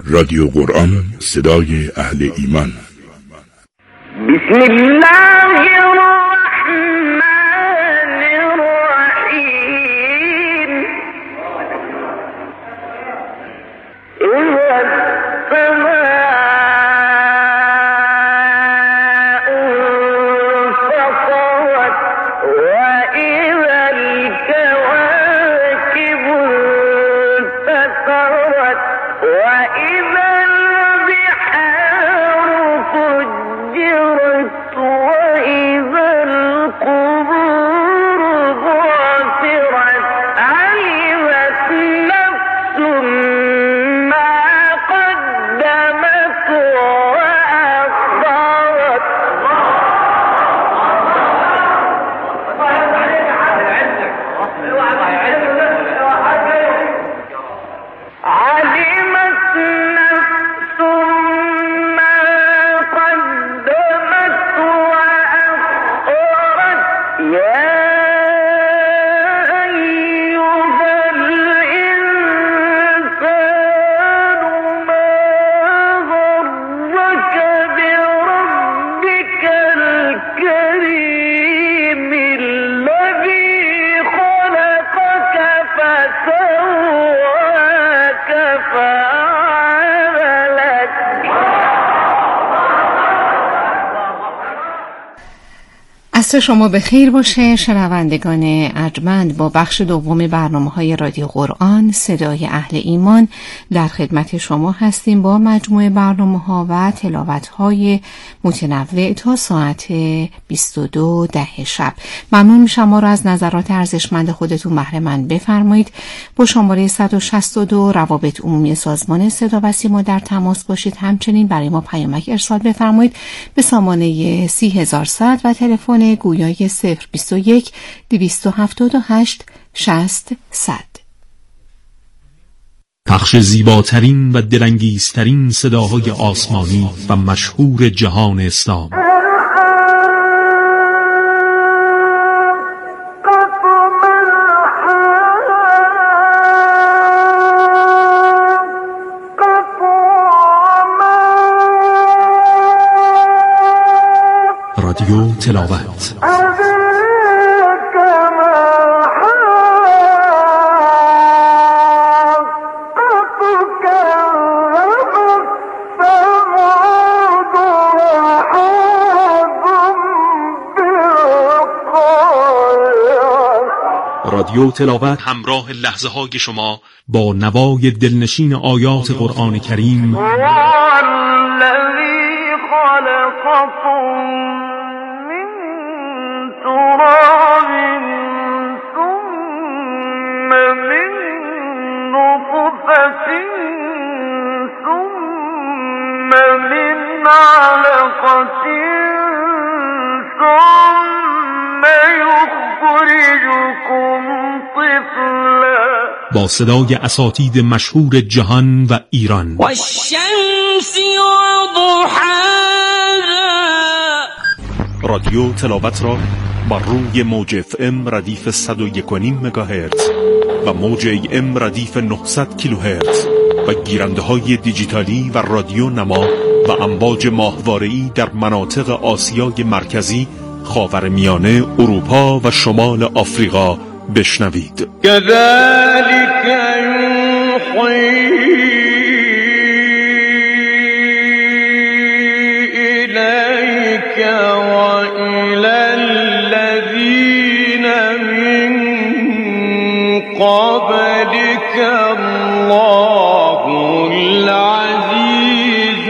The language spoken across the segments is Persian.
رادیو قرآن، صدای اهل ایمان. بسم الله الرحمن الرحیم. اذا السماء انفطرت واذا الكواكب انتثرت واذا البحار فجرت واذا القبور بعثرت علمت نفس ما قدمت وأخرت. علمت نفس ما قدمت وأخرت. يا أيها الإنسان ما غرك بربك الكريم الذي خلقك فسواك فعدلك. عصر شما به خیر باشه شنوندگان ارجمند. با بخش دوم برنامه‌های رادیو قرآن صدای اهل ایمان در خدمت شما هستیم با مجموعه برنامه‌ها و تلاوت‌های متنوع تا ساعت 22 شب. ممنون میشم ما را از نظرات ارزشمند خودتون بهره مند بفرمایید. با شماره 162 روابط عمومی سازمان صدا و سیما در تماس باشید. همچنین برای ما پیامک ارسال بفرمایید به سامانه 30100 و تلفن گویای 021 278 60 100. پخش زیباترین و دلانگیزترین صداهای آسمانی و مشهور جهان اسلام. رادیو تلاوت. رادیو تلاوت همراه لحظه های شما با نوای دلنشین آیات قرآن کریم. الذي خلقكم من تراب ثم من نطفة ثم من علقة ثم يخرجكم طفلا. با صدای اساتید مشهور جهان و ایران. والشمس وضحاها. رادیو تلاوت را بر روی موج FM ردیف 101.5 مگاهرتز و موج AM ردیف 900 کیلوهرتز و گیرنده های دیجیتالی و رادیو نما و امواج ماهواره‌ای در مناطق آسیای مرکزی، خاورمیانه، اروپا و شمال آفریقا بشنوید. كذلك يوحي إليك وإلى الذين من قبلك الله العزيز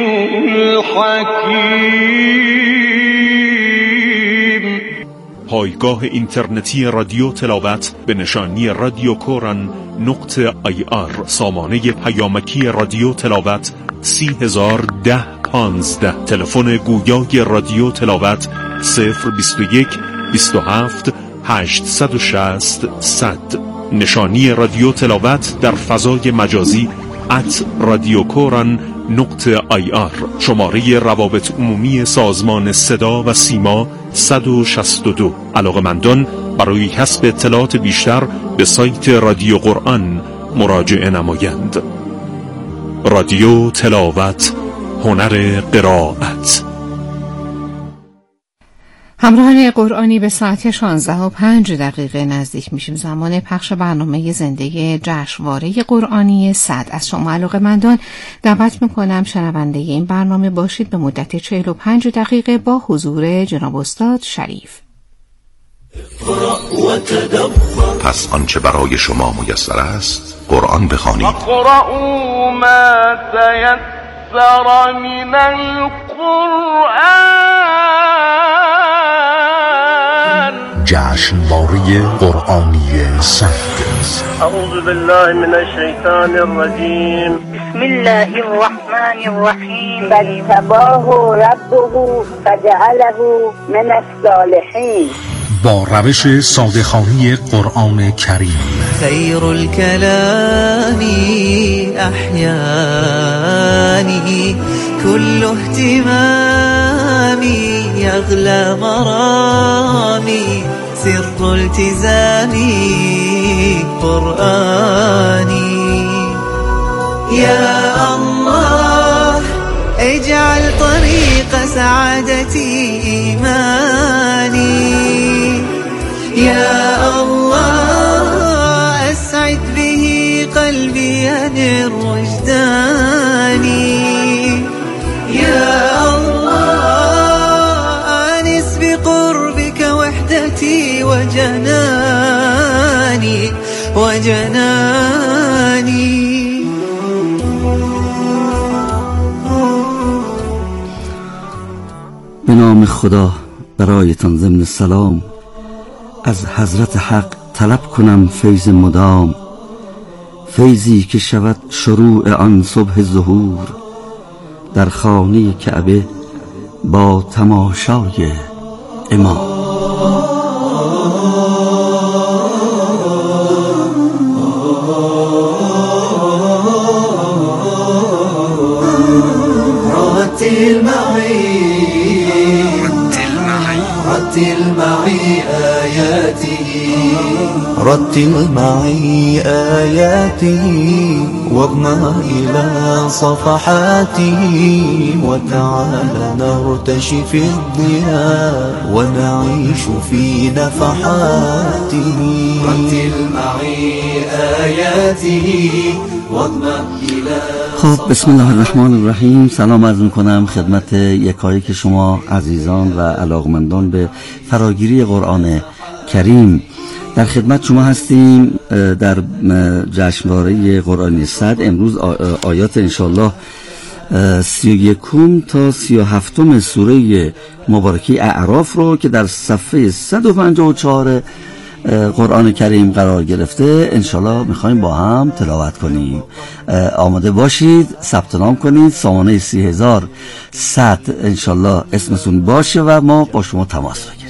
الحكيم. پایگاه اینترنتی رادیو تلاوت به نشانی radioquran.ir. سامانه پیامکی رادیو تلاوت 3001015. تلفن گویای رادیو تلاوت 021 27 860 100. نشانی رادیو تلاوت در فضای مجازی @radioquran.ir. شماره روابط عمومی سازمان صدا و سیما 162. علاقه‌مندان برای کسب اطلاعات بیشتر به سایت رادیو قرآن مراجعه نمایند. رادیو تلاوت، هنر قرائت. همراهان قرآنی به ساعت 16:05 نزدیک میشیم. زمان پخش برنامه زنده جشنواره قرآنی صد. از شما علاقه‌مندان دعوت میکنم شنونده این برنامه باشید به مدت 45 دقیقه با حضور جناب استاد شریف. پس آنچه برای شما میسر است قرآن بخوانید. اقرأوا ما تيسر من القرآن. جشنواره قرآنی صد. اعوذ بالله من الشیطان الرجیم. بسم الله الرحمن الرحیم. فاجتباه ربه فجعله من الصالحین. با روش ساده‌خوانی قرآن کریم. خیر الكلام احیانی كل اهتمامي يغلى مرامي سر التزامي قرآني يا الله اجعل طريق سعادتي إيماني يا الله أسعد به قلبي ينر وجداني يا الله آنس بقربك وحدتي وجناني به نام خدا برایتان ضمن سلام از حضرت حق طلب کنم فیض مدام، فیضی که شود شروع آن صبح ظهور در خانه کعبه با تماشای امام. رتل معي آياته واضمأ إلى صفحاته وتعال نرتشي في الضياء ونعيش في نفحاته. رتل معي آياته واضمأ إلى. خب بسم الله الرحمن الرحیم. سلام عرض میکنم خدمت یکایک شما عزیزان و علاقمندان به فراگیری قرآن کریم. در خدمت شما هستیم در جشنواره قرآنی صد. امروز آیات انشالله 31 تا 37 سوره مبارکه اعراف رو که در صفحه 154 قرآن کریم قرار گرفته انشالله میخوایم با هم تلاوت کنیم. آماده باشید، ثبت نام کنید، سامانه 30,100 انشالله اسمتون باشه و ما با شما تماس بگیریم.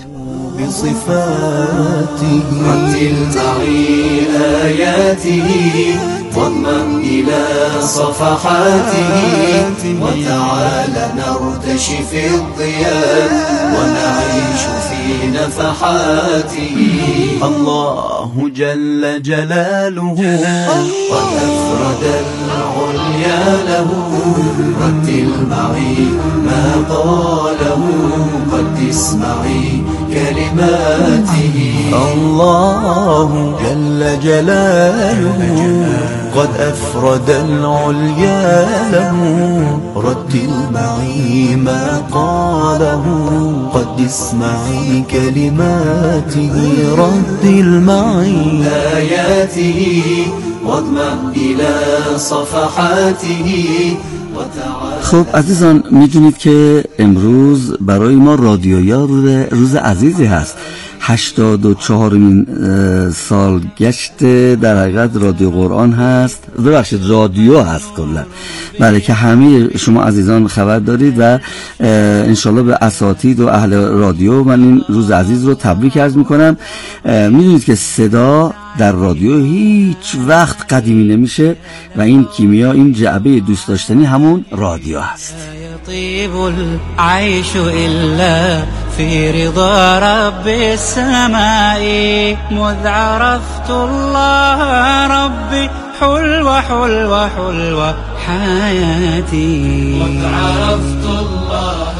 بصفاته رتل معي آياته واضمأ إلى صفحاته وتعال نرتشي في الضياء ونعيش في نفحاته. الله جل جلاله قد أفرد العليا له. رتل معي ما قاله قد اسمعي كلماته. الله جل جلاله قد أفرد العليا له. رتل معي ما قاله قد اسمعي كلماته. رتل معي آياته واضمأ إلى صفحاته. خب عزیزان میدونید که امروز برای ما رادیویا روز عزیزی هست. 84مین سالگشت در حقیقت رادیو قرآن هست، ببخشید رادیو هست کلا، بله، که همه شما عزیزان خبر دارید و انشالله به اساتید و اهل رادیو من این روز عزیز رو تبریک عرض میکنم. میدونید که صدا در رادیو هیچ وقت قدیمی نمیشه و این کیمیا، این جعبه دوست داشتنی همون رادیو هست. يطيب العيش إلا في رضا رب السماء. مذ عرفت الله ربي حلوة حلوة حلوة حياتي وعرفت الله.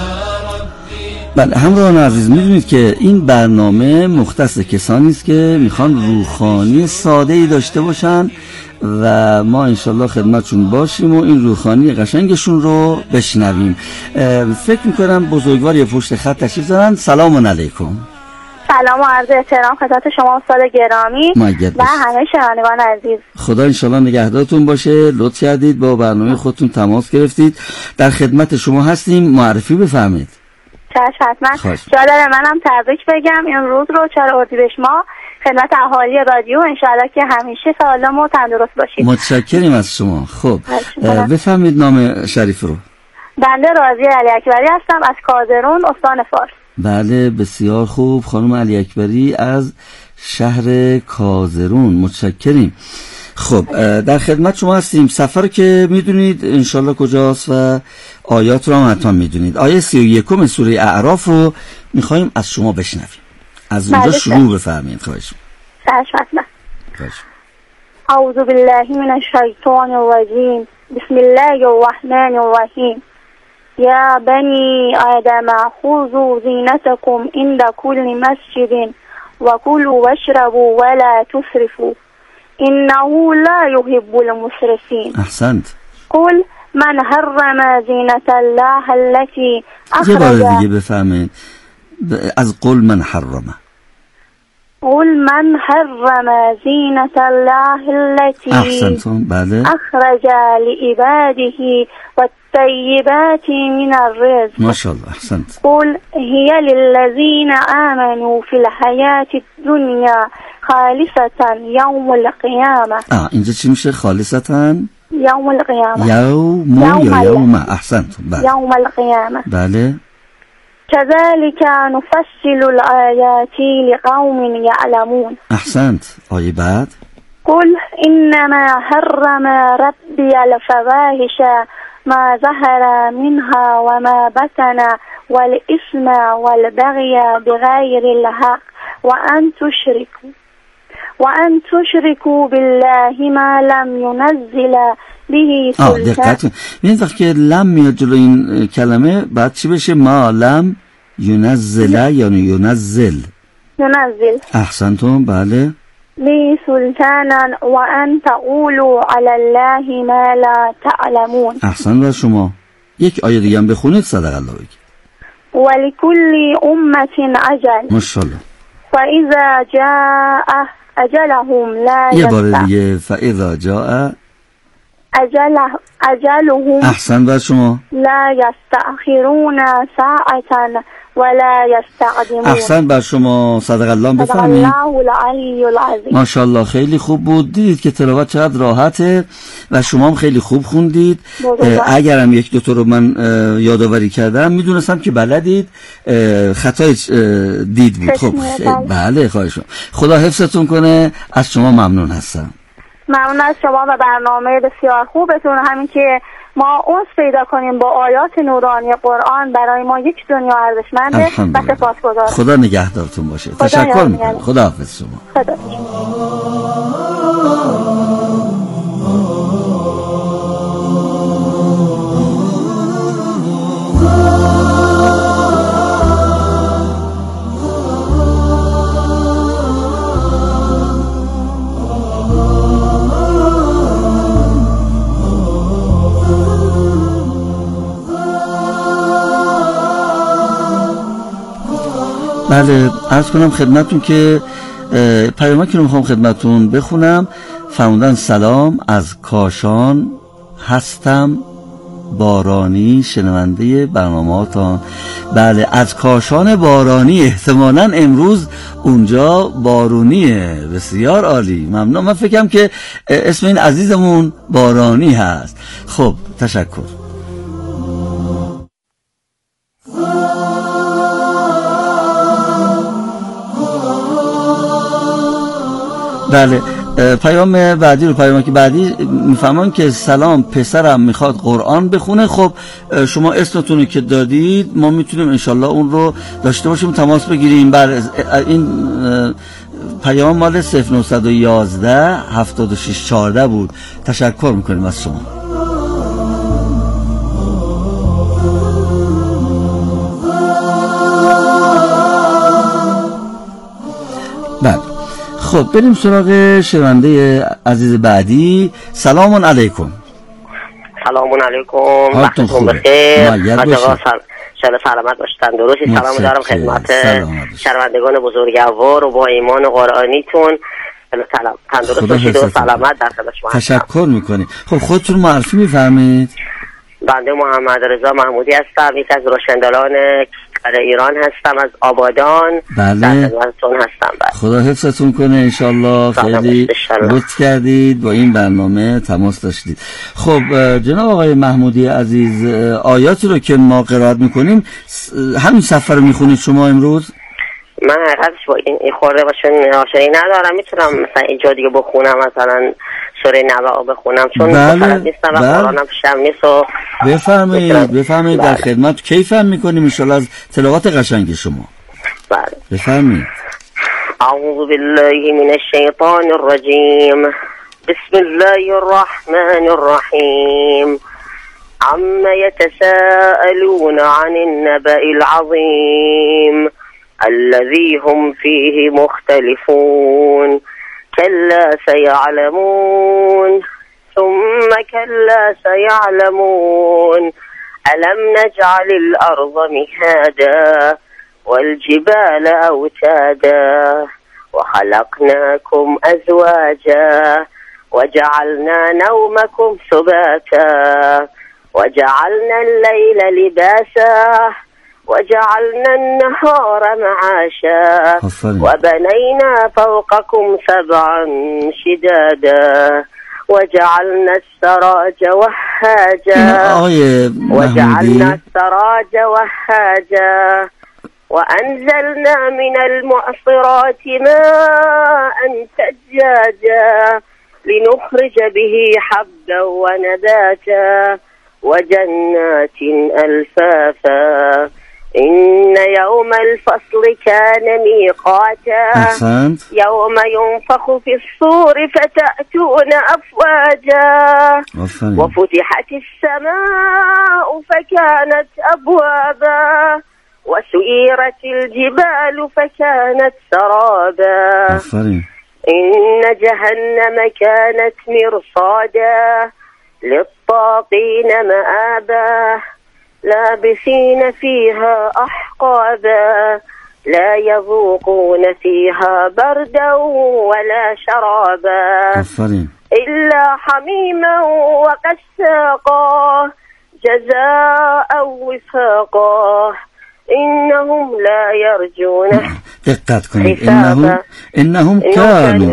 بله همراهان عزیز، میدونید که این برنامه مختص کسانی است که میخوان روحانی ساده‌ای داشته باشن و ما انشالله خدمتشون باشیم و این روحانی قشنگشون رو بشنویم. فکر میکنم بزرگوار پشت خط تشریف دارن. سلام علیکم. سلام و عرض احترام خدمت شما استاد گرامی و همه شنوندگان عزیز. خدا انشالله نگهدارتون باشه. لطف کردید با برنامه خودتون تماس گرفتید. در خدمت شما هستیم. معرفی بفرمایید. چشم حتما. جا داره منم تبریک بگم این روز رو 4 اردیبهشت ماه خدمت اهالی رادیو. انشالله که همیشه سالم و تندرست باشید. متشکریم از شما. خب بفرمایید نام شریف رو. بنده راضیه علی اکبری هستم از کازرون استان فارس. بله بسیار خوب خانم علی اکبری از شهر کازرون. متشکریم. خب در خدمت شما هستیم. سفر که میدونید انشالله کجاست و آیات رو هم حتما میدونید. آیه 31 سوره اعراف رو میخوایم از شما بشنویم. از اونجا شروع بفرمایید. خواهش می‌کنم. اعوذ بالله من الشیطان الرجیم. بسم الله الرحمن الرحیم. یا بنی آدم خذوا زینتکم عند کل مسجد وکلوا واشربوا ولا تسرفوا انه لا يحب المسرفين. احسنت. قل من حرم زینت الله التي اخرج. یه بار دیگه بفهمید از قل من حرم. قل من حرم زینت الله التي احسنتم. بله. اخرج لعباده والطیبات من الرزق. ماشاءالله. احسنت. قل هي للذین آمنوا في الحياة الدنيا خالصة يوم القيامة. اینجا چی میشه؟ خالصة يوم القيامة. يوم. احسنتم. بله. يوم القيامة. بله. كذلك نفصل الآيات لقوم يعلمون. احسنت. آیه بعد. قل إنما حرم ربي الفواحش ما ظهر منها وما بطن والإثم والبغي بغير الحق وأن تشركوا بالله ما لم ينزل به سلطان. دقت کنید وقتی که لم میاد جلو این کلمه بعد چی بشه؟ ما لم ینزل یعنی ینزل. احسنتم. بله. به سلطانا وأن تقولوا على الله ما لا تعلمون. احسن. و شما یک آیه دیگه هم بخونید. صدق الله بگید. ولكل أمة أجل. ماشاءالله. فإذا جاء أجلهم لا یه بار دیگه. فإذا جاء أجلهم. احسن. و شما لا يستأخرون ساعة ولا يستقدمون. احسن. بر شما. صدق الله. بفرمایید. الله العلی العظیم. ماشاءالله. خیلی خوب بود. دیدید که تلاوت چقدر راحته و شما هم خیلی خوب خوندید. اگرم یک دو تا رو من یادآوری کردم میدونستم که بلدید. خطای دید بود. خب بله خواهش می‌کنم. خدا حفظتون کنه. از شما ممنون هستم. ممنون از شما و برنامه بسیار خوبتون. همین که ما اونس پیدا کنیم با آیات نورانی قرآن برای ما یک دنیا ارزشمنده و سپاسگزارم. خدا نگهدارتون باشه. تشکر میکنم. خدا حافظ شما. خدا. بله عرض کنم خدمتون که پیامی که رو میخوام خدمتون بخونم. فرمودن سلام از کاشان هستم بارانی شنونده برنامه‌تان. بله از کاشان بارانی. احتمالاً امروز اونجا بارونیه. بسیار عالی. ممنون. من فکرم که اسم این عزیزمون بارانی هست. خب تشکر. بله پیام بعدی رو پیام که بعدی میفهمن که سلام پسرم میخواد قرآن بخونه. خب شما اسمتون که دادید ما میتونیم انشالله اون رو داشته باشیم تماس بگیریم. بر این پیام مال 0911 76 14 بود. تشکر میکنیم از شما. خب بریم سراغ شنونده عزیز بعدی. سلام علیکم. سلام علیکم. حالتون خوبه؟ مایل سلامت باشید، تندرستی. سلام دارم خدمت شنوندگان بزرگوار و با ایمان قرآنیتون. تندرست باشید و سلامت در خدمت شما. تشکر میکنیم. خب خودتون معرفی میفرمایید. بنده محمد رضا محمودی هستم، یک از روشندلان ایران هستم، از آبادان. بله. در خدمتتون هستم. بله. خدا حفظتون کنه انشالله. خیلی لطف کردید با این برنامه تماس داشتید. خب جناب آقای محمودی عزیز، آیاتی رو که ما قرائت میکنیم همین صفحه رو میخونید شما امروز؟ من حقیقتش با این خورده باشون آشنایی ندارم. میتونم مثلا اینجا دیگه بخونم، مثلا سوره نبأ بخونم، چون مطلب نیستم و قرآنم پیشم نیست. و بفرمایید در خدمت کیفم میکنیم انشالله از تلاوت قشنگ شما. بله بفرمایید. اعوذ بالله من الشیطان الرجیم. بسم الله الرحمن الرحیم. عما يتساءلون عن النبأ العظیم الذي هم فيه مختلفون كلا سيعلمون ثم كلا سيعلمون ألم نجعل الأرض مهادا والجبال أوتادا وخلقناكم أزواجا وجعلنا نومكم سباتا وجعلنا الليل لباسا وجعلنا النهار معاشا وبنينا فوقكم سبعا شدادا وجعلنا السراج وهاجا وأنزلنا من المعصرات ماء ثجاجا لنخرج به حبا ونباتا وجنات ألفافا إن يوم الفصل كان ميقاتا يوم ينفخ في الصور فتأتون أفواجا وفتحت السماء فكانت أبوابا وسيرت الجبال فكانت سرابا إن جهنم كانت مرصادا للطاغين مآبا لابسين فيها أحقابا لا يذوقون فيها بردا ولا شرابا إلا حميما وغساقا جزاء وفاقا إنهم لا يرجون حسابا إنهم كانوا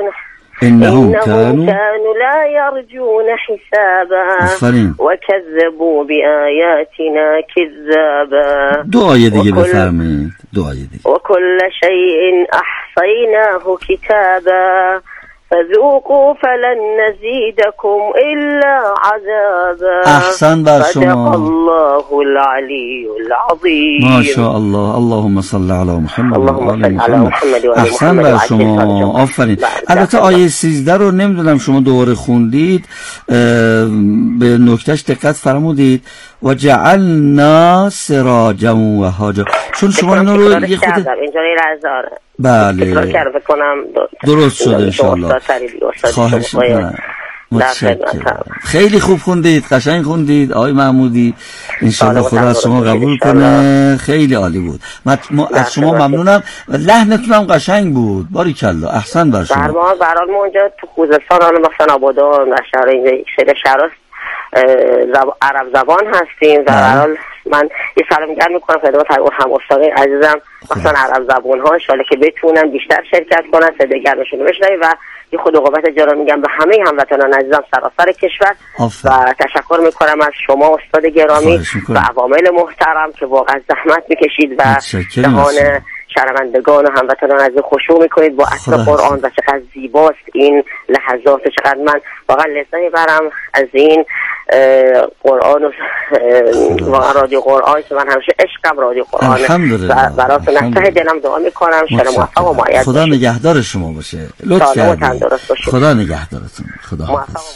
لا يرجون حسابا وكذبوا بآياتنا كذابا. دعای دیگه بفرمایید. دعای دیگه. وكل شيء أحصيناه كتابا فذوقوا فلن نزيدكم إلا عذابا. احسن بر شما. صدق الله العلي العظيم. ما شاء الله. اللهم صل علی محمد. اللهم صل علی محمد و آل احسن محمد. بر شما. آفرین. البته آیه 13 رو نمیدونم شما دوباره خوندید، به نکتهش دقت فرمودید و جعلنا سراجا و هاجا، چون شما اینا رو یه خود اینجا رازاره. بله درست شده انشاءالله. خواهش میکنم. متشکرم. خیلی خوب خوندید، قشنگ خوندید آقای محمودی. انشاءالله خدا از شما قبول کنه. خیلی عالی بود. ما از شما ممنونم و لحنتون هم قشنگ بود. باریکلا. احسن بر شما. برحال ما اونجا تو خوزستان حالا مثلا آبادان و شهر اینجا شهر عرب زبان هستیم و برحال من یه سلام گرم میکنم خدمت هم استاد عزیزم مثلا عرب زبان ها، ان شاءالله که بتونن بیشتر شرکت کنن، صدای گرمشون رو بشنویم و یه خود عقوبت جلال میگم به همه هموطنان عزیزم سراسر کشور. و تشکر میکنم از شما استاد گرامی و عوامل محترم که واقعا زحمت میکشید و جهان شنوندگان و هموطنان عزیز خوشو میکنید با اصل قرآن و چقدر زیباست این لحظات و چقدر من واقعا لذت میبرم از این قرآن و واقعا رادیو قرآن که من همیشه عشقم رادیو قرآن و براتون از ته دلم دعا میکنم شما موفق و مایل خدا نگهدار شما باشه. لطف کردید. خدا نگهدارتون. خدا حافظ.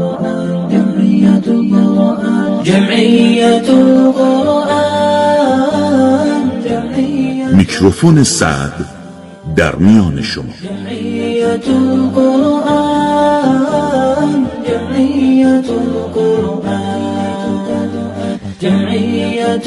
جمعية القرآن میکروفون سعد در میان شما. جمعیت القرآن، جمعیت القرآن، جمعیت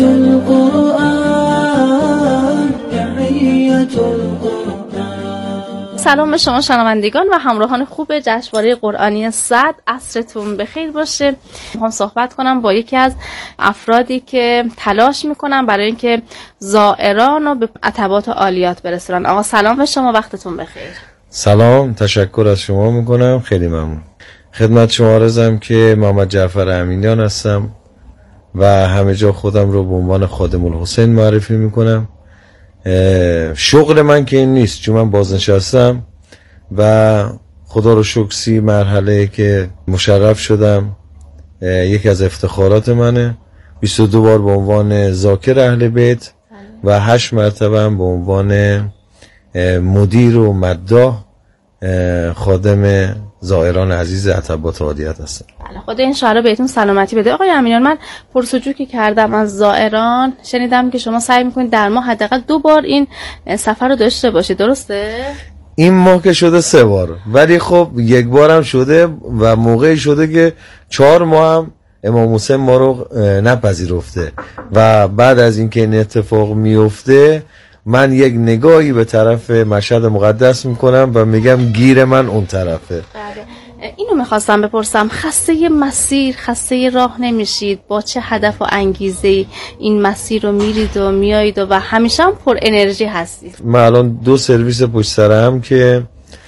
القرآن، جمعیت القرآن. سلام به شما شنوندگان و همراهان خوب جشنواره قرآنی سعد، عصرتون بخیر باشه. میخوام صحبت کنم با یکی از افرادی که تلاش میکنن برای اینکه زائران رو به عتبات عالیات برسونن. آقا سلام به شما، وقتتون بخیر. سلام، تشکر از شما میکنم، خیلی ممنون. خدمت شما عرضم که محمد جعفر امینیان هستم و همه جا خودم رو به عنوان خادم الحسین معرفی میکنم. شغل من که این نیست، چون من بازنشستم و خدا رو شکر 30 مرحله که مشرف شدم یکی از افتخارات منه. 22 بار به عنوان ذاکر اهل بیت و 8 مرتبه هم به عنوان مدیر و مداح خادم زائران عزیز عتبات عالیات هستم. بله، خدا این شهر بهتون سلامتی بده. آقای امینیان، من پرسجو که کردم از زائران شنیدم که شما سعی میکنید در ماه حداقل 2 بار این سفر رو داشته باشید، درسته؟ این ماه که شده 3 بار، ولی خب 1 بارم شده و موقعی شده که 4 ماه هم امام حسین ما رو نپذیرفته و بعد از اینکه این اتفاق میفته من یک نگاهی به طرف مشهد مقدس میکنم و میگم گیر من اون طرفه. اینو میخواستم بپرسم، خسته مسیر، خسته راه نمیشید؟ با چه هدف و انگیزه این مسیر رو میرید و میایید و همیشه هم پر انرژی هستید؟ من الان 2 سرویس پشت سر هم که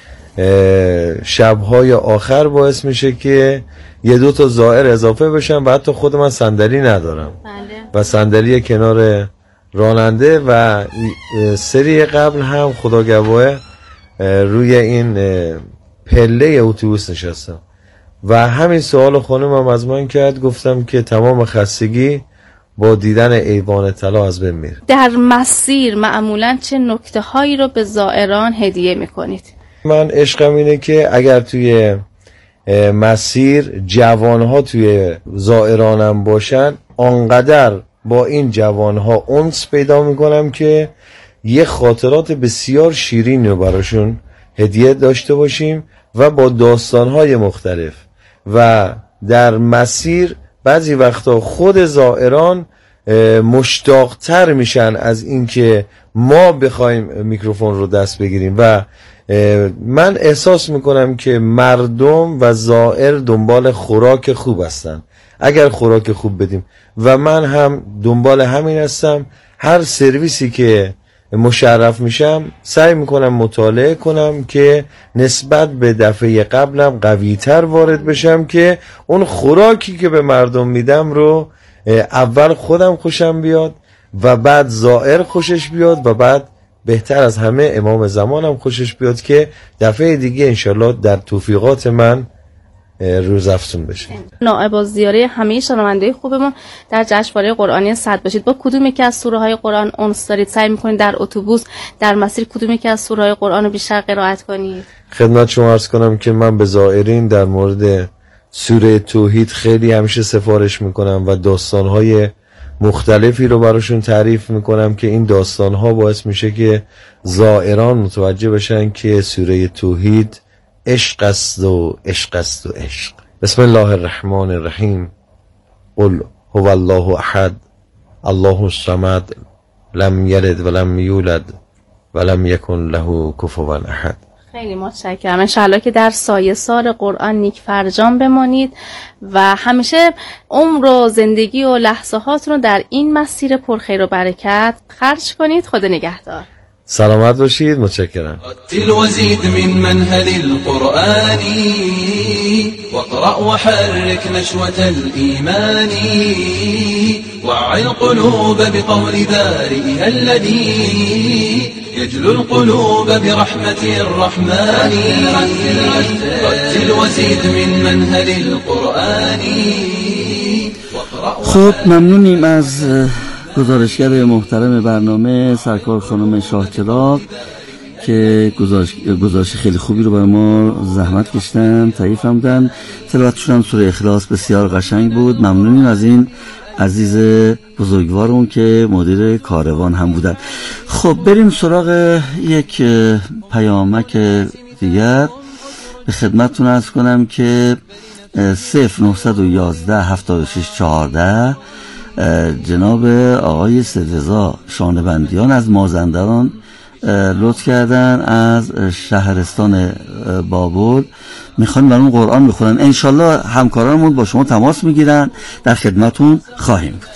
شبهای آخر باعث میشه که 1-2 تا زائر اضافه بشن و حتی خود من صندلی ندارم. بله. و صندلی کنار راننده و سری قبل هم خدا گواهه روی این پله اتوبوس نشستم و همین سوال خانمم از من کرد، گفتم که تمام خستگی با دیدن ایوان طلا از بین میره. در مسیر معمولا چه نکته هایی رو به زائران هدیه میکنید؟ من عشقم اینه که اگر توی مسیر جوانها توی زائرانم باشن، آنقدر با این جوانها انس پیدا میکنم که یه خاطرات بسیار شیرین رو براشون هدیه داشته باشیم و با داستانهای مختلف. و در مسیر بعضی وقتا خود زائران مشتاقتر میشن از اینکه ما بخوایم میکروفون رو دست بگیریم و من احساس میکنم که مردم و زائر دنبال خوراک خوب هستن. اگر خوراک خوب بدیم و من هم دنبال همین هستم، هر سرویسی که مشرف میشم سعی میکنم مطالعه کنم که نسبت به دفعه قبلم قوی‌تر وارد بشم که اون خوراکی که به مردم میدم رو اول خودم خوشم بیاد و بعد زائر خوشش بیاد و بعد بهتر از همه امام زمانم خوشش بیاد که دفعه دیگه انشالله در توفیقات من روزافزون بشه. نائب الزیاره همه شنونده خوبمون در جشنواره قرآنی سعد باشید. با کدومی که از سوره های قرآن انس دارید؟ سعی میکنید در اتوبوس، در مسیر کدومی که از سوره های قرآن رو بیشتر قرائت کنید؟ خدمت شما عرض کنم که من به زائرین در مورد سوره توحید خیلی همیشه سفارش میکنم و داستانهای مختلفی رو براشون تعریف میکنم که این داستانها باعث میشه که زائران متوجه بشن که سوره توحید عشق است و عشق است و عشق. بسم الله الرحمن الرحیم. قل هو الله احد الله الصمد لم یلد ولم یولد ولم یکن له کفوا احد. خیلی متشکرم. انشالله که در سایه سار قرآن نیک فرجام بمانید و همیشه عمر و زندگی و لحظه هاتون رو در این مسیر پرخیر و برکت خرج کنید. خدا نگهدار. سلامت باشید. متشکرم. رتل وزيد من منهل القرآن واقرأ وحرك نشوة الإيمان وعي القلوب بقول بارئها الذي يجلو القلوب برحمة الرحمن. رتل وزيد من منهل القرآن. خب ممنونیم از گزارشگر محترم برنامه سرکار خانم شاهچراغ که گزارش خیلی خوبی رو برای ما زحمت کشتن، تایید فرمودن. تلاوتشون هم سوره اخلاص بسیار قشنگ بود. ممنونیم از این عزیز بزرگوارمون که مدیر کاروان هم بودن. خب بریم سراغ یک پیامک دیگر. به خدمتتون عرض کنم که 0911 76 14 جناب آقای سررضا شانه‌بندیان از مازندران لطف کردن از شهرستان بابل، میخوان برامون قرآن بخونن. انشالله همکارانمون با شما تماس میگیرن، در خدمتون خواهیم بود.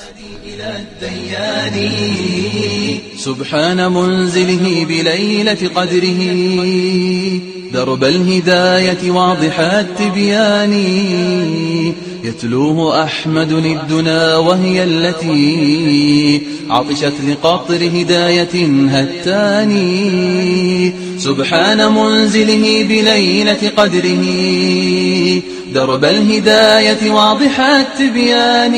سبحان منزله بليلة قدره درب الهداية واضح التبيان يتلوه أحمد للدنا وهي التي عطشت لقطر هداية هتاني سبحان منزله بليلة قدره درب الهداية واضح التبيان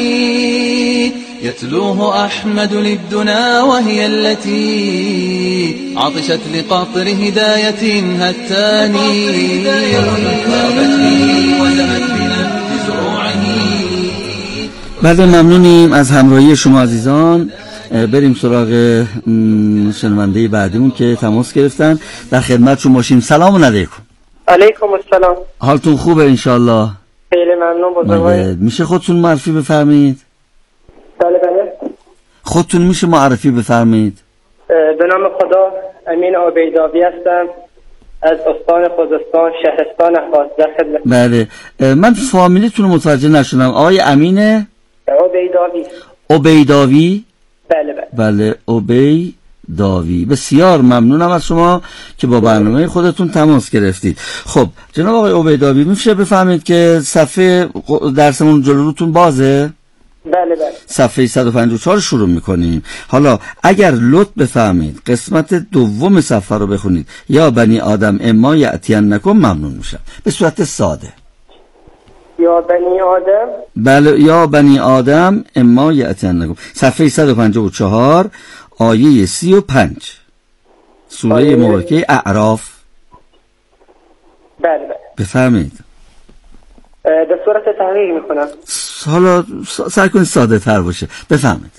يتلوه أحمد للدنا وهي التي عطشت لقطر هداية هتاني غابت به وزهت بنبت زروعه. بله ممنونیم از همراهی شما عزیزان. بریم سراغ شنونده بعدیمون که تماس گرفتن. در خدمتشون باشیم. سلام علیکم. علیکم السلام. حالتون خوبه انشالله؟ خیلی ممنون بزرگوار. میشه خودتون معرفی بفرمایید؟ بله بله. خودتون میشه معرفی بفرمایید؟ به نام خدا امین عبیداوی هستم از استان خوزستان شهرستان اهواز در خدمت. بله من فامیلیتون رو متوجه نشدم. آقای امین عبیداوی. عبیداوی؟ بله بله. بله عبیداوی. بسیار ممنونم از شما که با برنامه خودتون تماس گرفتید. خب جناب آقای عبیداوی میشه بفهمید که صفحه درسمون جلوتون بازه؟ بله بله. صفحه 154 شروع میکنیم. حالا اگر لطف بفهمید قسمت دوم صفحه رو بخونید، یا بنی آدم اما یأتینکم، ممنون میشم. به صورت ساده. یا بنی آدم. بله یا بنی آدم اما یأتینکم، صفحه 154 آیه 35 سوره مبارکه اعراف. بله بله. بفرمایید. به صورت تحقیق میکنم. حالا سعی کنید ساده تر باشه. بفهمید.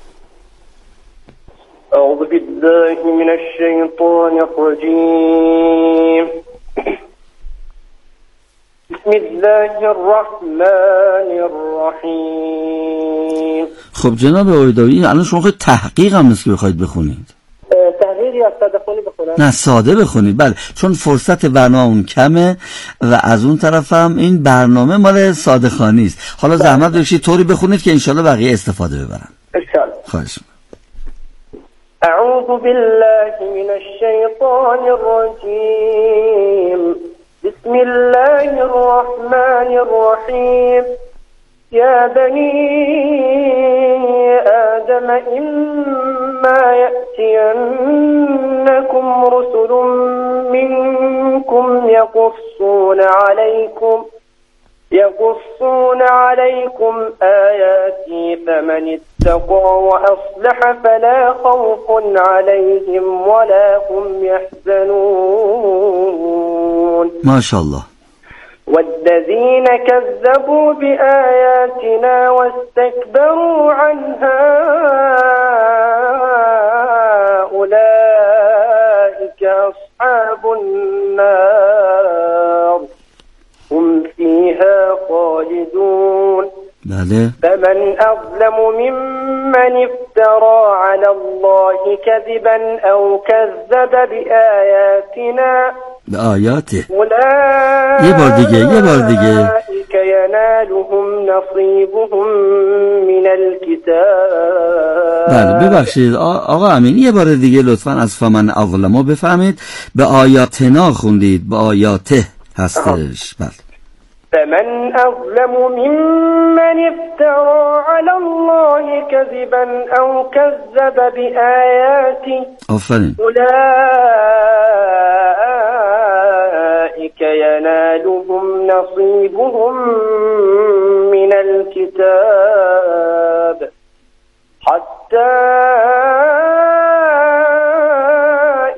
اعوذ بالله من الشیطان الرجیم بسم الله الرحمن الرحیم. خب جناب عبیداوی الان شما خیلی تحقیق هم نیست که بخواید بخونید. تحقیق یا ساده خونی بخونم؟ نه ساده بخونید. بله چون فرصت برنامه اون کمه و از اون طرف هم این برنامه مال ساده خوانی است. حالا زحمت بکشید طوری بخونید که انشالله بقیه استفاده ببرن. انشالله. خواهش می‌کنم. اعوذ بالله من الشیطان الرجیم بسم الله الرحمن الرحیم يا بني آدم إما يأتينكم رسل منكم يقصون عليكم آياتي فمن اتقى وأصلح فلا خوف عليهم ولا هم يحزنون. ما شاء الله. والذين كذبوا بآياتنا واستكبروا عنها أولئك أصحاب النار هم فيها خالدون. فمن أظلم ممن افترى على الله كذبا أو كذب بآياتنا آیاته. یه بار دیگه اولئک ینالهم نصیبهم من الكتاب. بله ببخشید آقا امین یه بار دیگه لطفاً از فمن اظلم بفهمید. به آیاتنا خوندید، به آیاته هستش. بله. فمن أظلم ممن افترى على الله كذبا أو كذب بآياته آفرین. أولئك ينالهم نصيبهم من الكتاب حتى